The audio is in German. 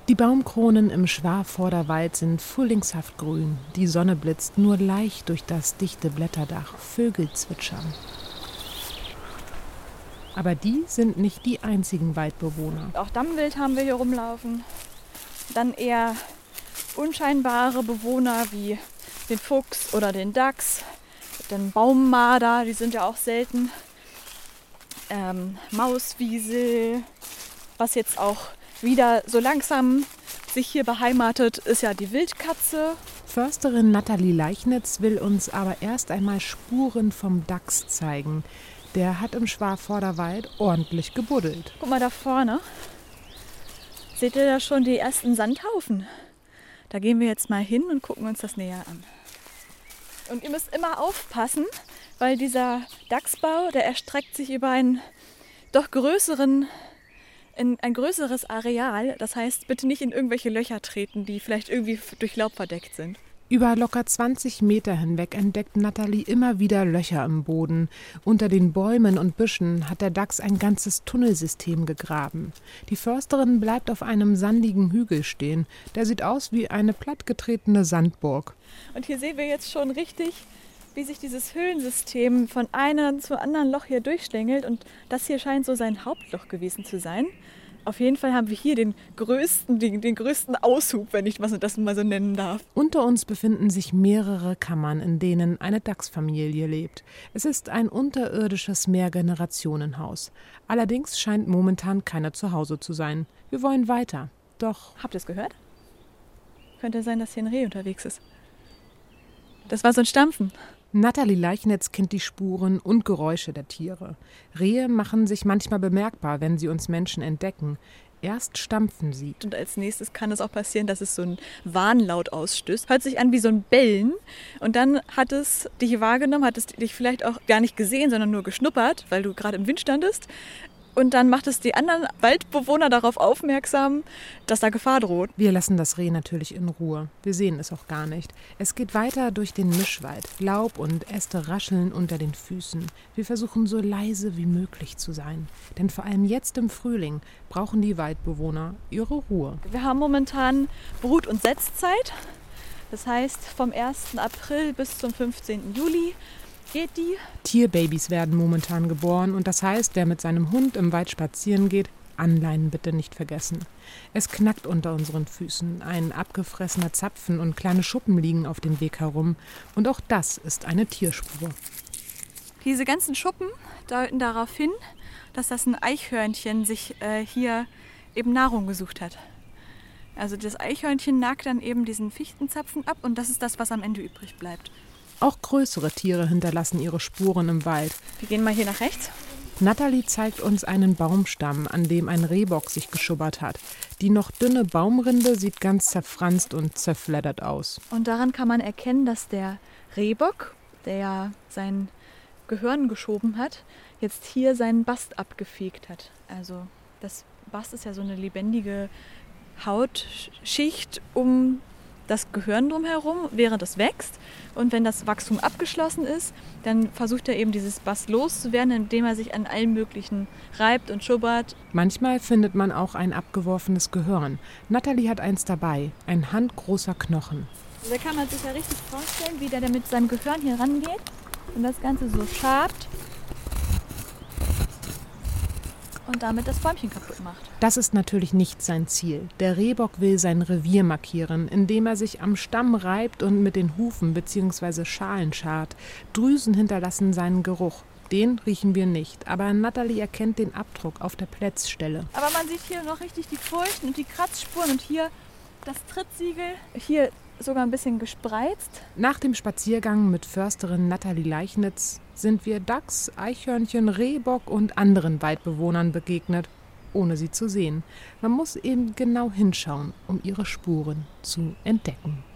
Die Baumkronen im Schwarvorderwald sind frühlingshaft grün. Die Sonne blitzt nur leicht durch das dichte Blätterdach. Vögel zwitschern. Aber die sind nicht die einzigen Waldbewohner. Auch Dammwild haben wir hier rumlaufen. Dann eher unscheinbare Bewohner wie den Fuchs oder den Dachs. Den Baummarder, die sind ja auch selten. Mauswiesel, was jetzt auch wieder so langsam sich hier beheimatet, ist ja die Wildkatze. Försterin Nathalie Leichnitz will uns aber erst einmal Spuren vom Dachs zeigen. Der hat im Schwarvorderwald ordentlich gebuddelt. Guck mal da vorne. Seht ihr da schon die ersten Sandhaufen? Da gehen wir jetzt mal hin und gucken uns das näher an. Und ihr müsst immer aufpassen, weil dieser Dachsbau, der erstreckt sich über ein größeres Areal. Das heißt, bitte nicht in irgendwelche Löcher treten, die vielleicht irgendwie durch Laub verdeckt sind. Über locker 20 Meter hinweg entdeckt Nathalie immer wieder Löcher im Boden. Unter den Bäumen und Büschen hat der Dachs ein ganzes Tunnelsystem gegraben. Die Försterin bleibt auf einem sandigen Hügel stehen. Der sieht aus wie eine plattgetretene Sandburg. Und hier sehen wir jetzt schon richtig, wie sich dieses Höhlensystem von einem zum anderen Loch hier durchschlängelt. Und das hier scheint so sein Hauptloch gewesen zu sein. Auf jeden Fall haben wir hier den größten Aushub, wenn ich das mal so nennen darf. Unter uns befinden sich mehrere Kammern, in denen eine Dachsfamilie lebt. Es ist ein unterirdisches Mehrgenerationenhaus. Allerdings scheint momentan keiner zu Hause zu sein. Wir wollen weiter. Doch... Habt ihr es gehört? Könnte sein, dass hier ein Reh unterwegs ist. Das war so ein Stampfen. Nathalie Leichnitz kennt die Spuren und Geräusche der Tiere. Rehe machen sich manchmal bemerkbar, wenn sie uns Menschen entdecken. Erst stampfen sie. Und als nächstes kann es auch passieren, dass es so einen Warnlaut ausstößt. Hört sich an wie so ein Bellen. Und dann hat es dich wahrgenommen, hat es dich vielleicht auch gar nicht gesehen, sondern nur geschnuppert, weil du gerade im Wind standest. Und dann macht es die anderen Waldbewohner darauf aufmerksam, dass da Gefahr droht. Wir lassen das Reh natürlich in Ruhe. Wir sehen es auch gar nicht. Es geht weiter durch den Mischwald. Laub und Äste rascheln unter den Füßen. Wir versuchen so leise wie möglich zu sein. Denn vor allem jetzt im Frühling brauchen die Waldbewohner ihre Ruhe. Wir haben momentan Brut- und Setzzeit. Das heißt vom 1. April bis zum 15. Juli. Geht die? Tierbabys werden momentan geboren und das heißt, wer mit seinem Hund im Wald spazieren geht, Anleinen bitte nicht vergessen. Es knackt unter unseren Füßen, ein abgefressener Zapfen und kleine Schuppen liegen auf dem Weg herum und auch das ist eine Tierspur. Diese ganzen Schuppen deuten darauf hin, dass das ein Eichhörnchen sich hier eben Nahrung gesucht hat. Also das Eichhörnchen nagt dann eben diesen Fichtenzapfen ab und das ist das, was am Ende übrig bleibt. Auch größere Tiere hinterlassen ihre Spuren im Wald. Wir gehen mal hier nach rechts. Nathalie zeigt uns einen Baumstamm, an dem ein Rehbock sich geschubbert hat. Die noch dünne Baumrinde sieht ganz zerfranst und zerfleddert aus. Und daran kann man erkennen, dass der Rehbock, der ja sein Gehörn geschoben hat, jetzt hier seinen Bast abgefegt hat. Also das Bast ist ja so eine lebendige Hautschicht um das Gehirn drumherum, während es wächst. Und wenn das Wachstum abgeschlossen ist, dann versucht er eben dieses Bast loszuwerden, indem er sich an allem Möglichen reibt und schubbert. Manchmal findet man auch ein abgeworfenes Gehirn. Nathalie hat eins dabei, ein handgroßer Knochen. Da kann man sich ja richtig vorstellen, wie der mit seinem Gehirn hier rangeht und das Ganze so schabt und damit das Bäumchen kaputt macht. Das ist natürlich nicht sein Ziel. Der Rehbock will sein Revier markieren, indem er sich am Stamm reibt und mit den Hufen bzw. Schalen schart. Drüsen hinterlassen seinen Geruch. Den riechen wir nicht, aber Nathalie erkennt den Abdruck auf der Plätzstelle. Aber man sieht hier noch richtig die Furchen und die Kratzspuren und hier das Trittsiegel. Hier sogar ein bisschen gespreizt. Nach dem Spaziergang mit Försterin Nathalie Leichnitz sind wir Dachs, Eichhörnchen, Rehbock und anderen Waldbewohnern begegnet, ohne sie zu sehen. Man muss eben genau hinschauen, um ihre Spuren zu entdecken.